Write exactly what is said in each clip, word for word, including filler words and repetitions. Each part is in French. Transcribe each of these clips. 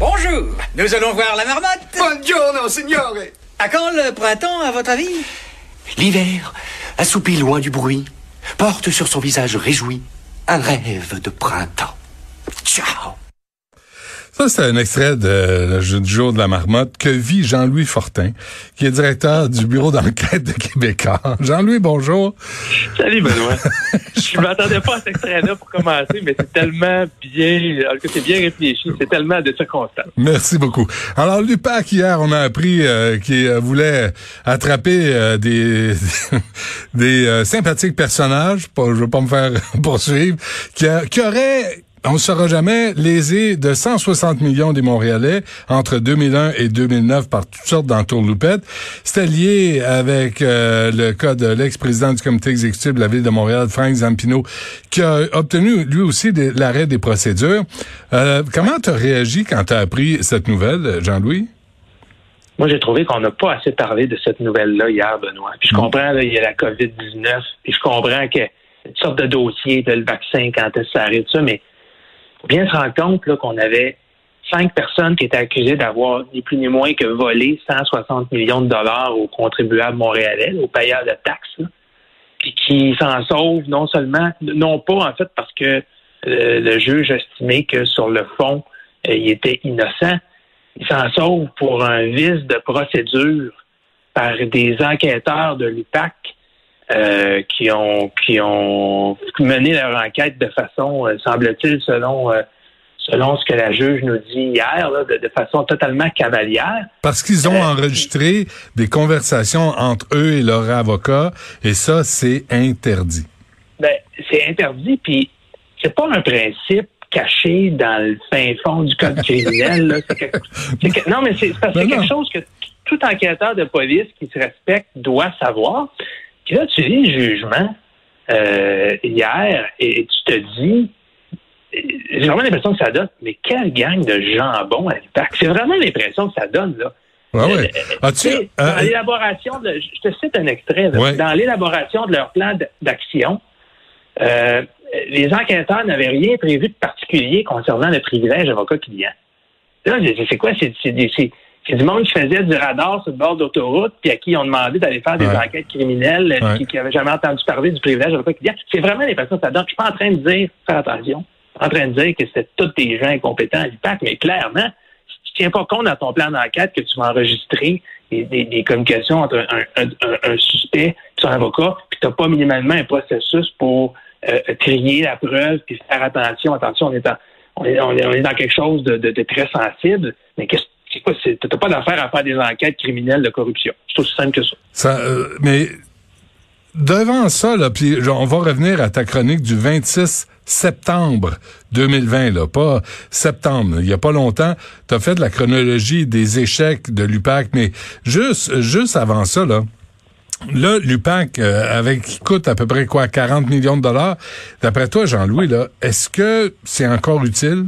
Bonjour, nous allons voir la marmotte. Buongiorno, signore. À quand le printemps, à votre avis? L'hiver, assoupi loin du bruit, porte sur son visage réjoui un rêve de printemps. Ciao! Ça, c'est un extrait de, du jour de la marmotte que vit Jean-Louis Fortin, qui est directeur du bureau d'enquête de Québécois. Jean-Louis, bonjour. Salut, Benoît. Je m'attendais pas à cet extrait-là pour commencer, mais c'est tellement bien, alors que c'est bien réfléchi, c'est tellement de circonstances. Merci beaucoup. Alors, l'U P A C, hier, on a appris euh, qu'il euh, voulait attraper euh, des des euh, sympathiques personnages, pas, je veux pas me faire poursuivre, qui, a, qui auraient... On ne saura jamais lésé de cent soixante millions des Montréalais entre deux mille un et deux mille neuf par toutes sortes d'entourloupettes. C'était lié avec euh, le cas de l'ex-président du comité exécutif de la Ville de Montréal, Frank Zampino, qui a obtenu lui aussi des, l'arrêt des procédures. Euh, comment tu as réagi quand tu as appris cette nouvelle, Jean-Louis? Moi, j'ai trouvé qu'on n'a pas assez parlé de cette nouvelle-là hier, Benoît. Puis je comprends, là, il y a la covid dix-neuf, puis je comprends que une sorte de dossier, de le vaccin, quand est-ce que ça arrive, ça, mais faut bien se rendre compte là, qu'on avait cinq personnes qui étaient accusées d'avoir ni plus ni moins que volé cent soixante millions de dollars aux contribuables montréalais, aux payeurs de taxes, là, puis qui s'en sauvent non seulement, non pas en fait parce que euh, le juge estimait que sur le fond, euh, il était innocent, il s'en sauve pour un vice de procédure par des enquêteurs de l'U P A C Euh, qui ont qui ont mené leur enquête de façon, euh, semble-t-il, selon euh, selon ce que la juge nous dit hier, là, de, de façon totalement cavalière. Parce qu'ils ont euh, enregistré des conversations entre eux et leur avocat, et ça, c'est interdit. Ben, c'est interdit, puis c'est pas un principe caché dans le fin fond du code criminel. Là. C'est quelque, c'est que, non, mais c'est, parce que c'est quelque chose que tout enquêteur de police qui se respecte doit savoir. Puis là, tu lis le jugement euh, hier et, et tu te dis, j'ai vraiment l'impression que ça donne, mais quelle gang de jambon à l'U P A C. C'est vraiment l'impression que ça donne, là. Ah ouais. Euh, As-tu, euh, dans euh, l'élaboration de, je te cite un extrait, là, ouais. dans l'élaboration de leur plan d'action, euh, les enquêteurs n'avaient rien prévu de particulier concernant le privilège avocat-client. Là, c'est quoi? C'est, c'est, c'est, c'est du monde qui faisait du radar sur le bord d'autoroute, puis à qui ils ont demandé d'aller faire des ouais. enquêtes criminelles, ouais. qui n'avaient jamais entendu parler du privilège avocat-client. C'est vraiment l'impression que ça donne. Je suis pas en train de dire, faire attention, je suis en train de dire que c'était tous des gens incompétents à l'U P A C, mais clairement, si tu tiens pas compte dans ton plan d'enquête que tu vas enregistrer des, des, des communications entre un, un, un, un suspect et son avocat, puis tu n'as pas minimalement un processus pour euh, trier la preuve, puis faire attention, attention, on est, en, on est, on est, on est dans quelque chose de, de, de très sensible, mais qu'est-ce C'est quoi? C'est, t'as pas d'affaire à faire des enquêtes criminelles de corruption. C'est aussi simple que ça. ça euh, mais devant ça, là, puis on va revenir à ta chronique du vingt-six septembre deux mille vingt, là, pas septembre. Il y a pas longtemps, tu as fait de la chronologie des échecs de l'U P A C, mais juste, juste avant ça, là, là, l'U P A C, euh, avec qui coûte à peu près quoi, quarante millions de dollars. D'après toi, Jean-Louis, là, est-ce que c'est encore utile?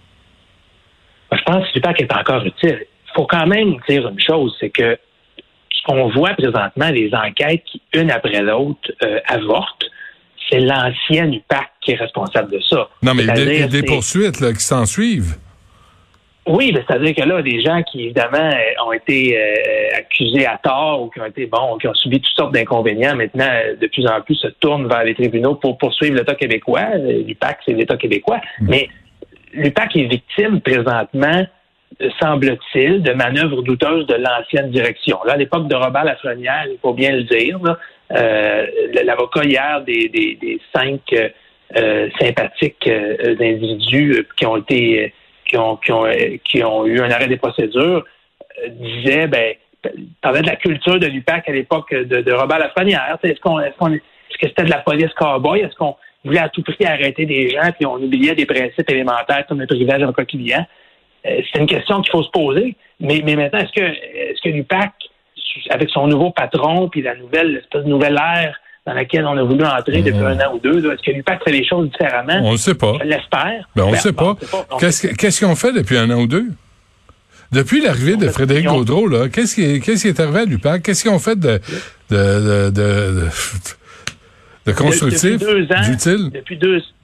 Je pense que l'U P A C est encore utile. Il faut quand même dire une chose, c'est que ce qu'on voit présentement, les enquêtes qui, une après l'autre, euh, avortent, c'est l'ancienne U P A C qui est responsable de ça. Non, mais des, des c'est... poursuites là, qui s'en suivent. Oui, mais c'est-à-dire que là, des gens qui, évidemment, ont été euh, accusés à tort ou qui ont été, bon, qui ont subi toutes sortes d'inconvénients, maintenant, de plus en plus, se tournent vers les tribunaux pour poursuivre l'État québécois. L'U P A C, c'est l'État québécois. Mmh. Mais l'U P A C est victime présentement, semble-t-il, de manœuvres douteuses de l'ancienne direction. Là, à l'époque de Robert Lafrenière, il faut bien le dire, là, euh, l'avocat hier des, des, des cinq euh, sympathiques euh, individus qui ont été qui ont qui ont qui ont eu un arrêt des procédures euh, disait, ben, parlait de la culture de l'U P A C à l'époque de, de Robert Lafrenière. Est-ce qu'on est-ce qu'on est-ce que c'était de la police cow-boy? Est-ce qu'on voulait à tout prix arrêter des gens puis on oubliait des principes élémentaires comme le privilège avocat-client? Euh, c'est une question qu'il faut se poser. Mais, mais maintenant, est-ce que est-ce que l'U P A C, avec son nouveau patron puis la nouvelle espèce de nouvelle ère dans laquelle on a voulu entrer depuis mmh. un an ou deux, là, est-ce que l'U P A C fait les choses différemment? On ne sait pas. Je l'espère. Ben, on ne ben, sait bon, pas. pas. On qu'est-ce, sait qu'est-ce qu'ils ont fait depuis un an ou deux? Depuis l'arrivée de Frédéric Gaudreau, là, qu'est-ce qui, qu'est-ce qui est arrivé à l'U P A C? Qu'est-ce qu'ils ont fait de, de, de, de, de, de constructif, depuis deux ans, d'utile? Depuis deux,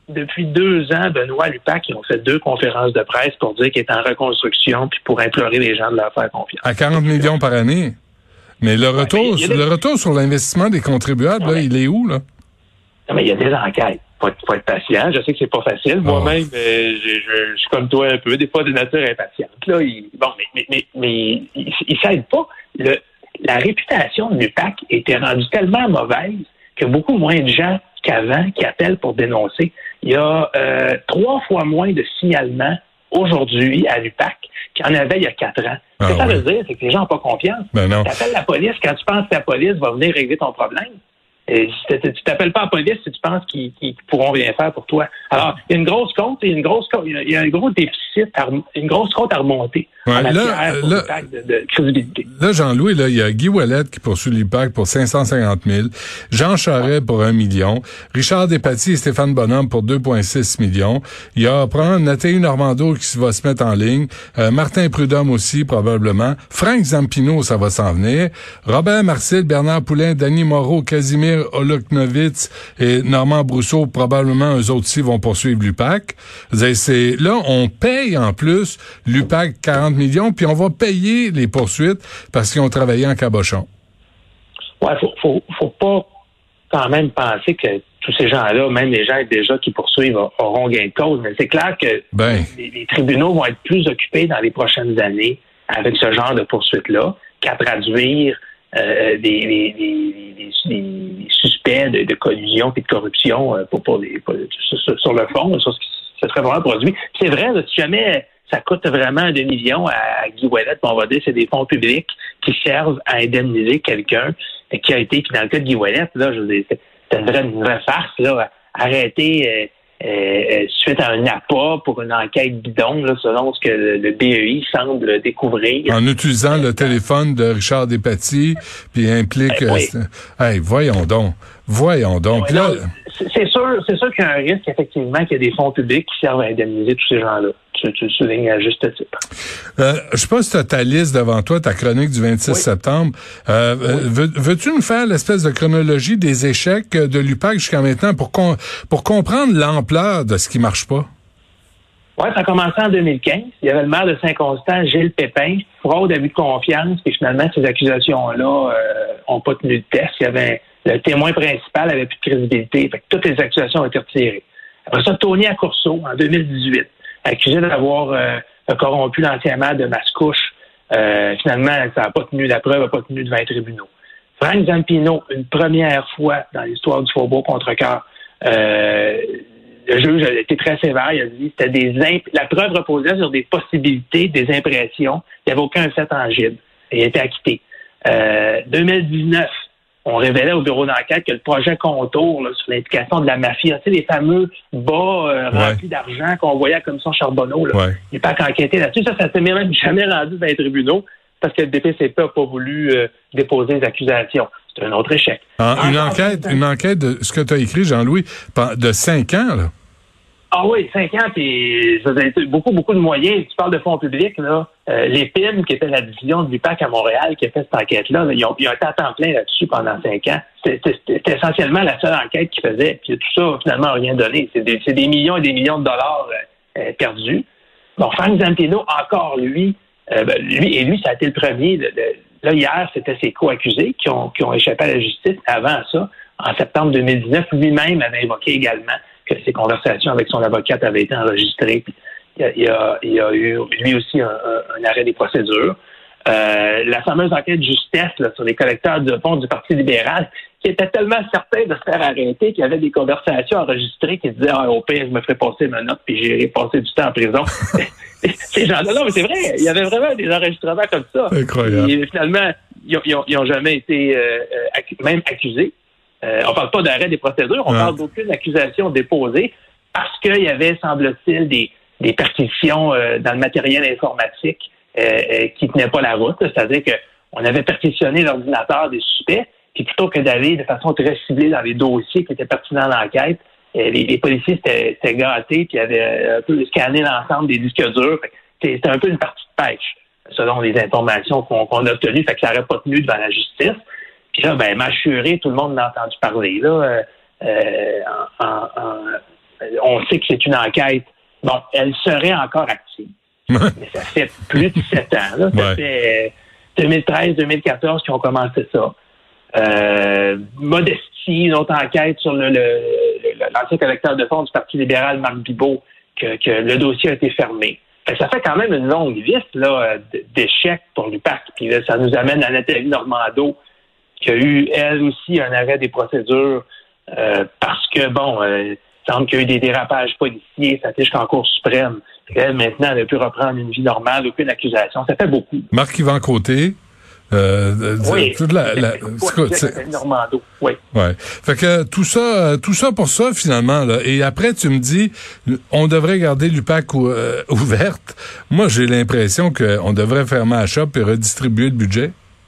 depuis deux ans, Benoît, l'U P A C, ils ont fait deux conférences de presse pour dire qu'il est en reconstruction puis pour implorer les gens de leur faire confiance. À quarante millions par année. Mais le retour, ouais, mais des... le retour sur l'investissement des contribuables, ouais. là, il est où, là? Non, mais il y a des enquêtes. Faut être, faut être patient. Je sais que c'est pas facile. Oh. Moi-même, euh, je, je, je suis comme toi un peu, des fois de nature impatiente. Là, il, bon, mais, mais, mais, mais il, il s'aide pas. Le, la réputation de l'U P A C était rendue tellement mauvaise que beaucoup moins de gens qu'avant qui appellent pour dénoncer. Il y a euh, trois fois moins de signalements aujourd'hui à l'U P A C qu'il y en avait il y a quatre ans. Ce que ah, ça ouais. veut dire, c'est que les gens n'ont pas confiance. Ben non. Tu appelles la police quand tu penses que la police va venir régler ton problème. Et tu t'appelles pas la police si tu penses qu'ils, qu'ils pourront rien faire pour toi. Alors, il y a une grosse compte, il y a une grosse compte, il y a un gros déficit, à, une grosse compte à remonter ouais, en matière là, pour là, l'U P A C de, de crédibilité. Là, Jean-Louis, là, il y a Guy Ouellet qui poursuit l'U P A C pour cinq cent cinquante mille, Jean Charest pour un million, Richard Despatie et Stéphane Bonhomme pour deux virgule six millions. Il y a probablement Nathalie Normando qui va se mettre en ligne, euh, Martin Prudhomme aussi, probablement, Frank Zampino, ça va s'en venir, Robert Marcil, Bernard Poulain, Danny Moreau, Casimir Oloknovitz et Normand Brousseau, probablement eux autres aussi vont poursuivre l'U P A C. C'est, là, on paye en plus l'U P A C quarante millions, puis on va payer les poursuites parce qu'ils ont travaillé en cabochon. Ouais, faut, faut, faut pas quand même penser que tous ces gens-là, même les gens déjà qui poursuivent, auront gain de cause. Mais c'est clair que ben. les, les tribunaux vont être plus occupés dans les prochaines années avec ce genre de poursuites-là qu'à traduire Euh, des, des, des, des, des suspects de, de collusion et de corruption euh, pour, pour les, pour, sur, sur le fond, sur ce qui se serait vraiment produit. C'est vrai, là, si jamais ça coûte vraiment un demi-million à, à Guy Ouellet, on va dire c'est des fonds publics qui servent à indemniser quelqu'un qui a été, puis dans le cas de Guy Ouellet, là, je veux dire, c'est une vraie, une vraie farce, là, arrêter euh, euh, suite à un appât pour une enquête bidon, là, selon ce que le, le B E I semble découvrir. En utilisant le téléphone de Richard Despatie, puis implique... Euh, oui. euh, hey, voyons donc. Voyons donc. Oui, là... non, c'est sûr, c'est sûr qu'il y a un risque, effectivement, qu'il y a des fonds publics qui servent à indemniser tous ces gens-là. Tu, tu le soulignes à juste titre. Euh, je sais pas si tu as ta liste devant toi, ta chronique du vingt-six oui. septembre. Euh, oui. veux, veux-tu nous faire l'espèce de chronologie des échecs de l'U P A C jusqu'à maintenant pour, con, pour comprendre l'ampleur de ce qui marche pas? Oui, ça a commencé en deux mille quinze. Il y avait le maire de Saint-Constant, Gilles Pépin, fraude, abus de confiance, puis finalement, ces accusations-là euh, ont pas tenu de test. Il y avait le témoin principal avait plus de crédibilité. Fait que toutes les accusations ont été retirées. Après ça, Tony Accourceau, en deux mille dix-huit, accusé d'avoir euh, corrompu l'ancien maire de Mascouche. Euh, finalement, ça n'a pas tenu, la preuve n'a pas tenu devant les tribunaux. Frank Zampino, une première fois dans l'histoire du Faubourg Contrecoeur, euh, le juge a été très sévère. Il a dit que c'était des imp- la preuve reposait sur des possibilités, des impressions. Il n'y avait aucun fait tangible. Il a été acquitté. Euh, deux mille dix-neuf, on révélait au bureau d'enquête que le projet Contour là, sur l'implication de la mafia, tu sais, les fameux bas euh, ouais. remplis d'argent qu'on voyait à la commission Charbonneau, là, ouais. il n'est pas enquêté là-dessus. Ça, ça s'est même jamais rendu dans les tribunaux parce que le D P C P n'a pas voulu euh, déposer des accusations. C'est un autre échec. Ah, une, enquête, une enquête de ce que tu as écrit, Jean-Louis, de cinq ans, là. Ah oui, cinq ans, puis beaucoup, beaucoup de moyens. Tu parles de fonds publics, là. Euh, les P I M, qui était la division du P A C à Montréal, qui a fait cette enquête-là, là, ils, ont, ils ont été à temps plein là-dessus pendant cinq ans. C'était, c'était essentiellement la seule enquête qu'ils faisaient. Puis tout ça, finalement, n'a rien donné. C'est des, c'est des millions et des millions de dollars euh, perdus. Bon, Frank Zampino, encore lui, euh, ben, lui, et lui, ça a été le premier. De, de, là, hier, c'était ses co-accusés qui ont, qui ont échappé à la justice. Avant ça, en septembre deux mille dix-neuf, lui-même avait évoqué également que ses conversations avec son avocate avaient été enregistrées. Puis il, y a, il, y a, il y a eu, lui aussi, un, un, un arrêt des procédures. Euh, la fameuse enquête justesse là, sur les collecteurs de fonds du Parti libéral, qui était tellement certain de se faire arrêter qu'il y avait des conversations enregistrées qui disaient ah, « au pire, je me ferai passer ma note puis j'irai passer du temps en prison. » Ces gens-là, non, mais c'est vrai, il y avait vraiment des enregistrements comme ça. Incroyable. Et finalement, ils n'ont jamais été euh, accu- même accusés. Euh, on parle pas d'arrêt des procédures, on ah. parle d'aucune accusation déposée parce qu'il y avait, semble-t-il, des, des perquisitions euh, dans le matériel informatique euh, euh, qui tenaient pas la route. C'est-à-dire qu'on avait perquisitionné l'ordinateur des suspects, puis plutôt que d'aller de façon très ciblée dans les dossiers qui étaient pertinents dans l'enquête, euh, les, les policiers s'étaient, s'étaient gâtés puis avaient un peu scanné l'ensemble des disques durs. C'était, c'était un peu une partie de pêche, selon les informations qu'on, qu'on a obtenues. Fait que ça n'aurait pas tenu devant la justice. Puis là, ben, m'assurer, tout le monde l'a entendu parler, là, euh, en, en, on sait que c'est une enquête. Bon, elle serait encore active. Mais ça fait plus de sept ans. Là. Ça ouais. fait deux mille treize deux mille quatorze qu'ils ont commencé ça. Euh, Modestie, une autre enquête sur le, le, l'ancien collecteur de fonds du Parti libéral, Marc Bibeau, que, que le dossier a été fermé. Ça fait quand même une longue liste là, d'échecs pour l'U P A C. Puis là, ça nous amène à Nathalie Normando, qui a eu, elle aussi, un arrêt des procédures euh, parce que, bon, euh, il semble qu'il y a eu des dérapages policiers, ça fait jusqu'en Cour suprême. Elle, maintenant, elle a pu reprendre une vie normale, aucune accusation. Ça fait beaucoup. Marc-Yvan Côté, Euh, oui, toute la, la, c'est, c'est, Normando, oui. Ouais. Fait que tout ça, tout ça pour ça finalement là. Et après tu me dis, on devrait garder l'U P A C ou, euh, ouverte. Moi j'ai l'impression qu'on devrait fermer la shop et redistribuer le budget.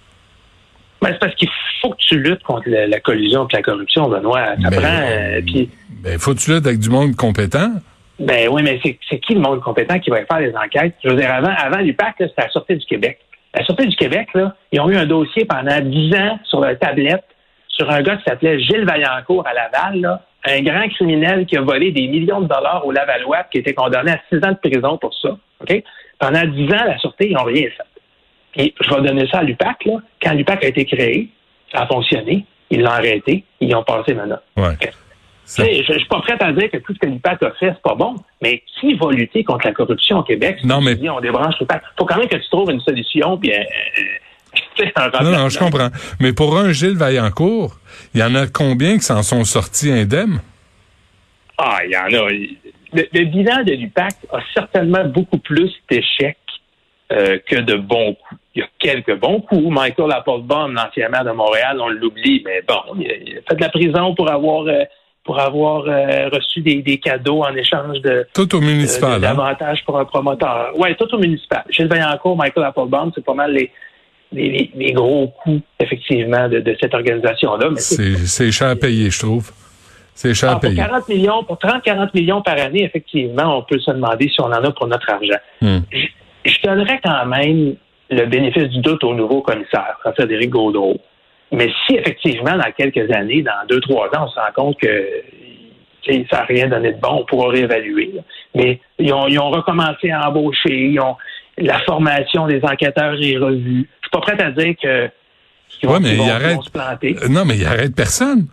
Ben, c'est parce qu'il faut que tu luttes contre la, la collusion et la corruption, Benoît. Ça ben, prend. Euh, puis. Ben faut que tu luttes avec du monde compétent. Ben oui, mais c'est, c'est qui le monde compétent qui va faire les enquêtes? Je veux dire, avant, avant l'U P A C, là, c'était la Sûreté du Québec. La Sûreté du Québec, là, ils ont eu un dossier pendant dix ans sur leur tablette sur un gars qui s'appelait Gilles Vaillancourt à Laval, là, un grand criminel qui a volé des millions de dollars au Lavallois, qui a été condamné à six ans de prison pour ça. Okay? Pendant dix ans, la Sûreté, ils n'ont rien fait. Et je vais donner ça à l'U P A C. Là. Quand l'U P A C a été créé, ça a fonctionné. Ils l'ont arrêté. Ils ont passé maintenant. Ouais. Okay. Je ne suis pas prêt à dire que tout ce que l'U P A C a fait, c'est pas bon, mais qui va lutter contre la corruption au Québec? Non, mais... Dis, on débranche l'U P A C. Il faut quand même que tu trouves une solution. Puis, euh, euh, un non, non, je comprends. Mais pour un Gilles Vaillancourt, il y en a combien qui s'en sont sortis indemnes? Ah, il y en a. Le, le bilan de l'U P A C a certainement beaucoup plus d'échecs euh, que de bons coups. Il y a quelques bons coups. Michael Applebaum, l'ancien maire de Montréal, on l'oublie, mais bon, il a, il a fait de la prison pour avoir... Euh, pour avoir euh, reçu des, des cadeaux en échange de... Tout au municipal, euh, d'avantages hein? Pour un promoteur. Oui, tout au municipal. Gilles Vaillancourt, Michael Applebaum, c'est pas mal les, les, les gros coûts, effectivement, de, de cette organisation-là. Mais c'est, c'est, c'est cher à payer, je trouve. C'est cher ah, à payer. Pour quarante millions, pour trente à quarante millions par année, effectivement, on peut se demander si on en a pour notre argent. Hmm. Je, je donnerais quand même le bénéfice du doute au nouveau commissaire, Frédéric Gaudreault. Mais si, effectivement, dans quelques années, dans deux, trois ans, on se rend compte que ça n'a rien donné de bon, on pourra réévaluer. Là. Mais ils ont, ils ont recommencé à embaucher, ils ont, la formation des enquêteurs est revue. Je suis pas prêt à dire que qu'ils ouais, vont, mais qu'ils vont, il arrête, qu'ils vont se planter. Non, mais il arrête personne.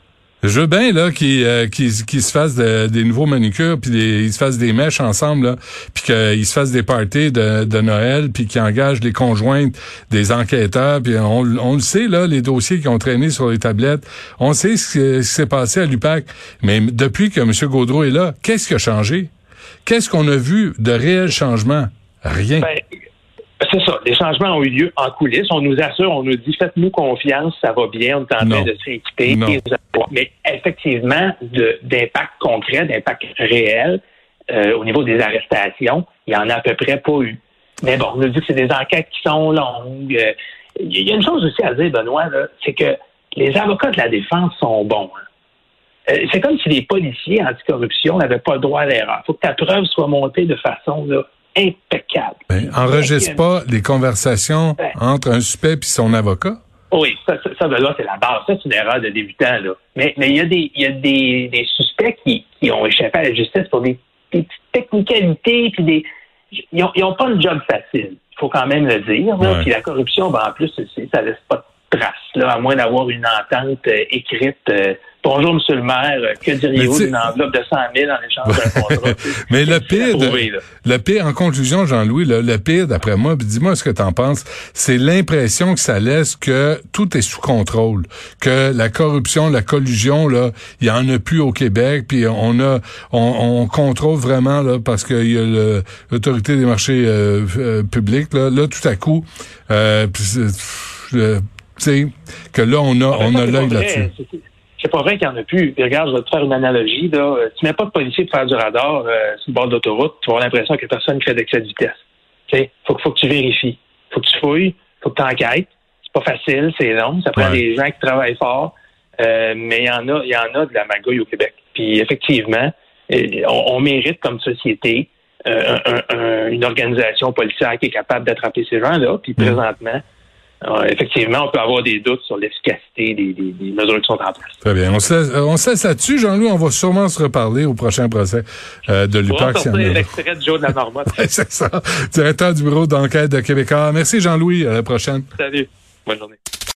Je veux bien là qu'ils euh, qu'ils qu'ils se fassent de, des nouveaux manucures puis ils se fassent des mèches ensemble là, puis qu'ils se fassent des parties de, de Noël puis qu'ils engagent les conjointes des enquêteurs puis on, on le sait là les dossiers qui ont traîné sur les tablettes, on sait ce, ce qui s'est passé à l'U P A C, mais depuis que M. Gaudreault est là, qu'est-ce qui a changé? Qu'est-ce qu'on a vu de réel changement? Rien. Ben, c'est ça. Les changements ont eu lieu en coulisses. On nous assure, on nous dit faites-nous confiance, ça va bien, on est en train de se rééquiper. Mais effectivement, de, d'impact concret, d'impact réel, euh, au niveau des arrestations, il n'y en a à peu près pas eu. Mais bon, on nous dit que c'est des enquêtes qui sont longues. Euh, il y a une chose aussi à dire, Benoît, là, c'est que les avocats de la défense sont bons. Hein. Euh, c'est comme si les policiers anticorruption n'avaient pas le droit à l'erreur. Il faut que ta preuve soit montée de façon là, impeccable. Ben, enregistre pas les conversations ben, entre un suspect et son avocat? Oui, ça, ça, ça là, c'est la base. Ça, c'est une erreur de débutant, là. Mais, mais il y a des, il y a des, des suspects qui, qui ont échappé à la justice pour des, des petites technicalités, puis des, ils ont, ils ont pas un job facile. Il faut quand même le dire, là. Ouais. Puis la corruption, ben, en plus, c'est, ça laisse pas de traces, là, à moins d'avoir une entente euh, écrite, euh, bonjour, monsieur le maire, que diriez-vous d'une enveloppe de cent mille en échange d'un contrat? Mais le pire, prouver, le pire, en conclusion, Jean-Louis, le, le pire, d'après moi, puis dis-moi ce que t'en penses, c'est l'impression que ça laisse que tout est sous contrôle, que la corruption, la collusion, là, il y en a plus au Québec, puis on a, on, on contrôle vraiment, là, parce qu'il y a le, l'autorité des marchés euh, euh, publics, là, là, tout à coup, euh, pis, euh, tu sais, que là, on a, on a l'œil là-dessus. C'est pas vrai qu'il n'y en a plus. Et regarde, je vais te faire une analogie. Là. Tu mets pas de policier pour faire du radar euh, sur le bord d'autoroute, tu vas avoir l'impression que personne ne fait d'excès de vitesse. Tu sais, faut, faut que tu vérifies. Faut que tu fouilles. Faut que tu enquêtes. C'est pas facile, c'est long. Ça prend ouais. des gens qui travaillent fort. Euh, mais il y en a, il y en a de la magouille au Québec. Puis effectivement, on, on mérite comme société euh, un, un, une organisation policière qui est capable d'attraper ces gens-là. Puis mmh. présentement, euh, effectivement, on peut avoir des doutes sur l'efficacité des, des, des mesures qui sont en place. Très bien. On se laisse, on se laisse là-dessus. Jean-Louis, on va sûrement se reparler au prochain procès euh, de l'U P A C. On va sortir l'extrait de Joe de la Marmotte. C'est ça. Directeur du bureau d'enquête de Québécois. Merci Jean-Louis. À la prochaine. Salut. Bonne journée.